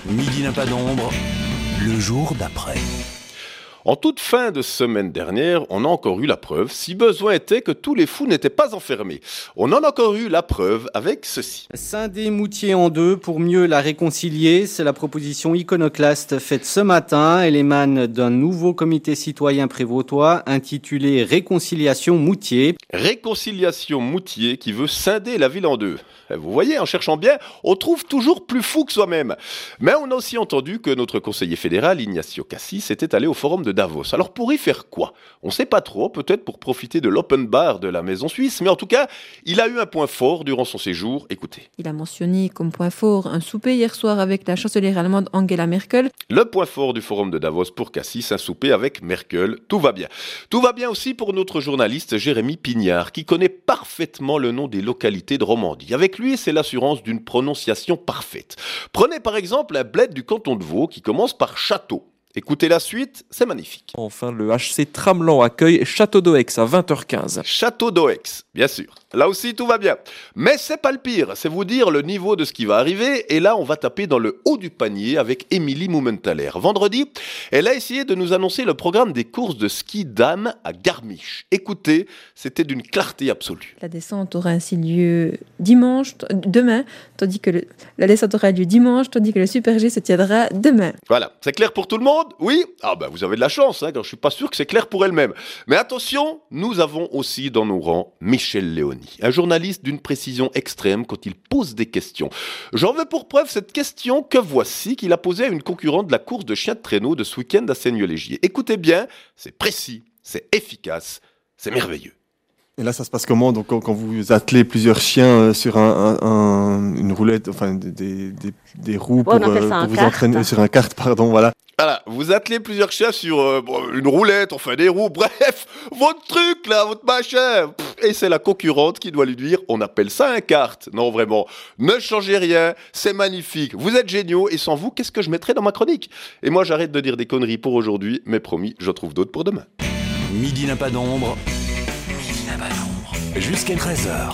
Midi n'a pas d'ombre, le jour d'après. En toute fin de semaine dernière, on a encore eu la preuve, si besoin était, que tous les fous n'étaient pas enfermés. On en a encore eu la preuve avec ceci. Scinder Moutier en deux pour mieux la réconcilier, c'est la proposition iconoclaste faite ce matin. Elle émane d'un nouveau comité citoyen prévôtois intitulé Réconciliation Moutier. Réconciliation Moutier qui veut scinder la ville en deux. Vous voyez, en cherchant bien, on trouve toujours plus fou que soi-même. Mais on a aussi entendu que notre conseiller fédéral, Ignacio Cassis, était allé au forum de Davos. Alors pour y faire quoi? On ne sait pas trop, peut-être pour profiter de l'open bar de la Maison Suisse, mais en tout cas, il a eu un point fort durant son séjour. Écoutez. Il a mentionné comme point fort un souper hier soir avec la chancelière allemande Angela Merkel. Le point fort du forum de Davos pour Cassis, un souper avec Merkel. Tout va bien. Tout va bien aussi pour notre journaliste Jérémy Pignard, qui connaît parfaitement le nom des localités de Romandie. Avec lui, c'est l'assurance d'une prononciation parfaite. Prenez par exemple un bled du canton de Vaud qui commence par Château. Écoutez la suite, c'est magnifique. Enfin, le HC Tramelan accueille Château d'Oex à 20h15. Château d'Oex, bien sûr. Là aussi, tout va bien. Mais c'est pas le pire, c'est vous dire le niveau de ce qui va arriver. Et là, on va taper dans le haut du panier avec Émilie Mumenthaler. Vendredi, elle a essayé de nous annoncer le programme des courses de ski dames à Garmisch. Écoutez, c'était d'une clarté absolue. La descente aura ainsi lieu demain, tandis que la descente aura lieu dimanche, tandis que le Super G se tiendra demain. Voilà, c'est clair pour tout le monde? Oui? Ah ben vous avez de la chance, car je suis pas sûr que c'est clair pour elle-même. Mais attention, nous avons aussi dans nos rangs Michel Léoni, un journaliste d'une précision extrême quand il pose des questions. J'en veux pour preuve cette question que voici qu'il a posée à une concurrente de la course de chiens de traîneau de ce week-end à Seigneux-Légier. Écoutez bien, c'est précis, c'est efficace, c'est merveilleux. Et là, ça se passe comment? Donc, quand vous attelez plusieurs chiens sur une roulette, enfin des roues pour vous entraîner sur un kart, pardon, voilà. Voilà, vous attelez plusieurs chiens sur une roulette, enfin des roues, bref, votre truc là, votre machin. Et c'est la concurrente qui doit lui dire, on appelle ça un kart. Non, vraiment, ne changez rien, c'est magnifique, vous êtes géniaux, et sans vous, qu'est-ce que je mettrais dans ma chronique? Et moi, j'arrête de dire des conneries pour aujourd'hui, mais promis, je trouve d'autres pour demain. Midi n'a pas d'ombre, jusqu'à 13h.